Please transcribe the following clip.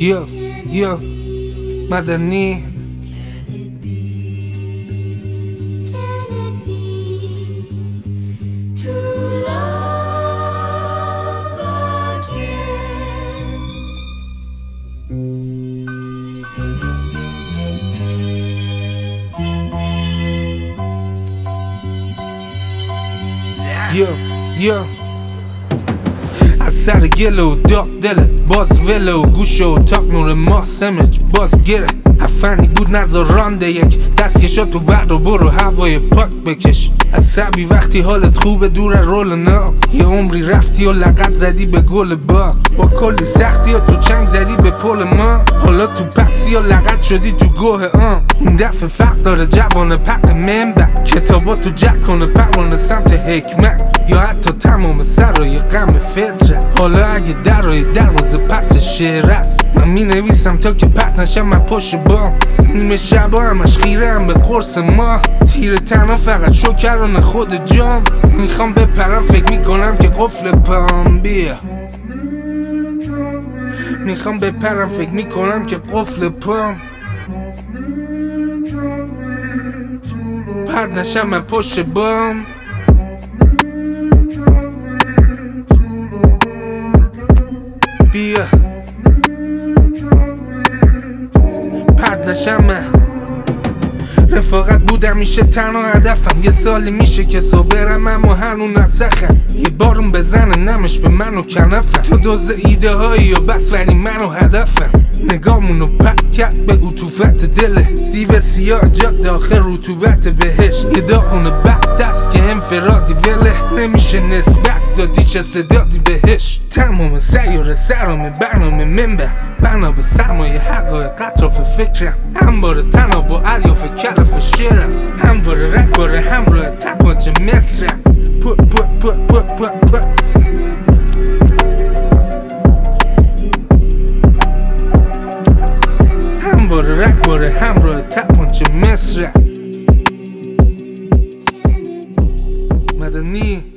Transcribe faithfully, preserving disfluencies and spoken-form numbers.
Yo, yo, مدنی Yo, yo از سر گله و داغ دلت باز وله و گوشه و تاق نور ماه سمج باز گره افنی بود نظر رانده یک دست کشا تو وقت رو برو هوای پاک بکش از سبی وقتی حالت خوبه دور رول نا یه عمری رفتی و لقت زدی به گل باغ با کلی سختی و تو چنگ زدی به پل ما حالا تو پسی و لقت شدی تو گوه آم این دفعه فرق داره جوان پق منبع کتابا تو جک کنه پرونه سمت حکمت یا حتی تمام سرای غم فطرت حالا اگه درای دروازه پس شعر است من می نویسم تا که پرت نشم من پشت بام نیمه شبا همش خیره هم به قرص ما تیر تنها فقط شکران خود جام میخوام بپرم فکر میکنم که قفل پام بیا میخوام بپرم فکر میکنم که قفل پام پرت نشم من پشت بام بیا پرت نشم من رفاقت بود همیشه تنها هدفم یه سالی میشه که صبرم اما هنون نسخم یه بارون بزنه نمش به من و کنفم تو دوز ایده هایی و بس ولی من و هدفم نگامونو پک کرد به عطوفت دله دیو سیاه جاد داخل رطوبت بهشت یه داغونه بک دست که انفرادی وله نمیشه نسبت دادی چه صدادی بهش تمام سیاره سرامه برنامه منبع بنا به سرمایه حقای قطراف فکرم همواره تنها با الیاف کلف شعرم همواره رگباره همراه تپانچه مصرم پو پو پو پو پو پو همواره رگباره همراه تپانچه مصرم مدنی